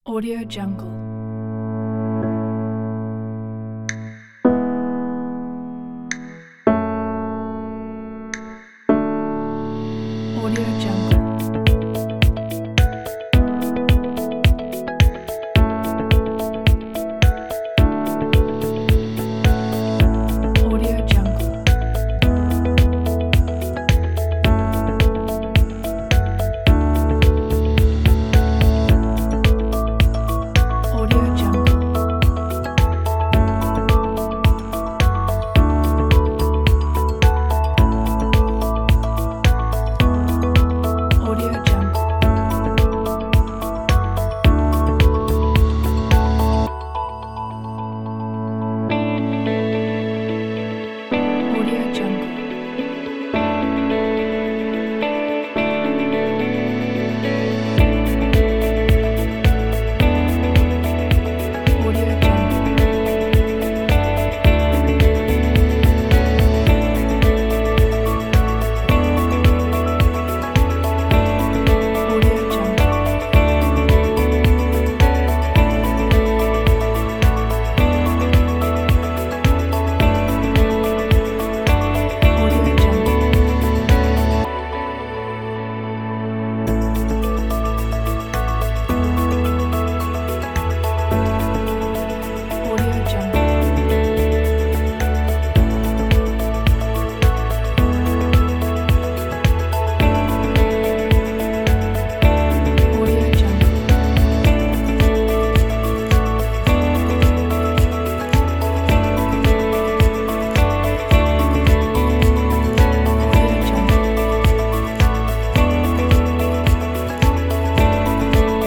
Audio Jungle. Audio Jungle. Audio Jungle. Audio Jungle. Audio Jungle. Audio Jungle. Audio Jungle. Audio Jungle. Audio Jungle. Audio Jungle. Audio Jungle. Audio Jungle.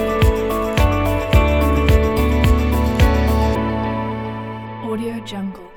Audio Jungle.